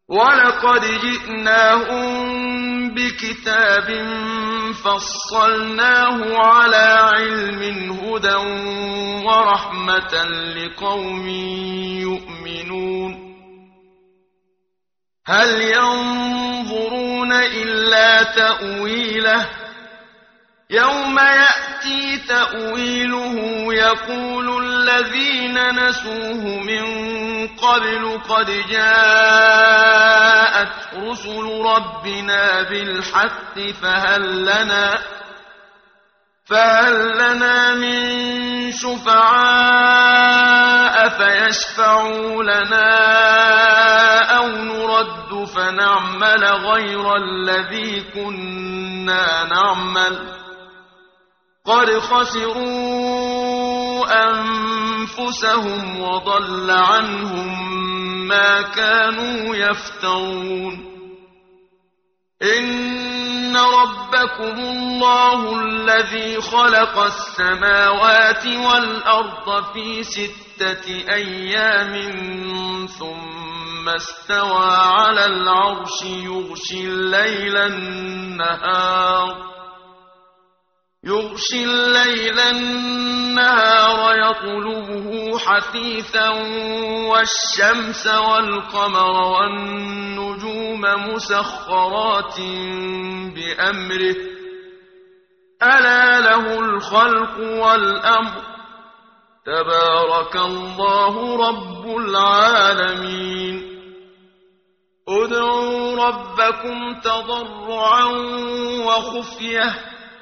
ولقد جئناهم بكتاب فصلناه على علم هدى ورحمة لقوم يؤمنون هل ينظرون إلا تأويله يوم يأتي تأويله يقول الذين نسوه من قبل قد جاءت رسل ربنا بالحق فهل لنا من شفعاء فيشفعوا لنا أو نرد فنعمل غير الذي كنا نعمل قد خسروا أنفسهم وضل عنهم ما كانوا يفترون إن ربكم الله الذي خلق السماوات والأرض في 6 أيام ثم استوى على العرش يغشي الليل النهار يطلبه حثيثا والشمس والقمر والنجوم مسخرات بأمره ألا له الخلق والأمر تبارك الله رب العالمين ادعوا ربكم تضرعا وخفية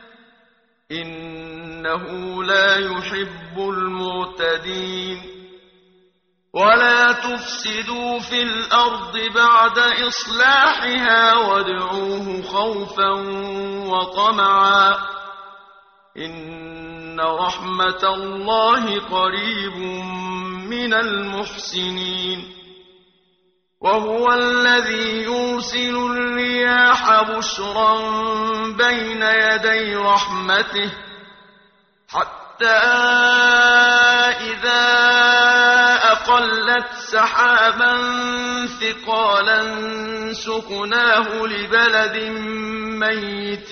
إنه لا يحب المعتدين ولا تفسدوا في الأرض بعد إصلاحها وادعوه خوفا وطمعا إن رحمة الله قريب من المحسنين وهو الذي يرسل الرياح بشرا بين يدي رحمته حتى إذا أقلت سحابا ثقالا سقناه لبلد ميت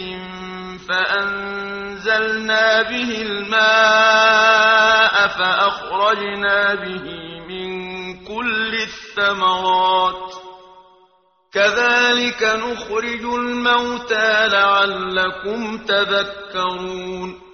فأنزلنا به الماء فأخرجنا به من كل الثمرات كذلك نخرج الموتى لعلكم تذكرون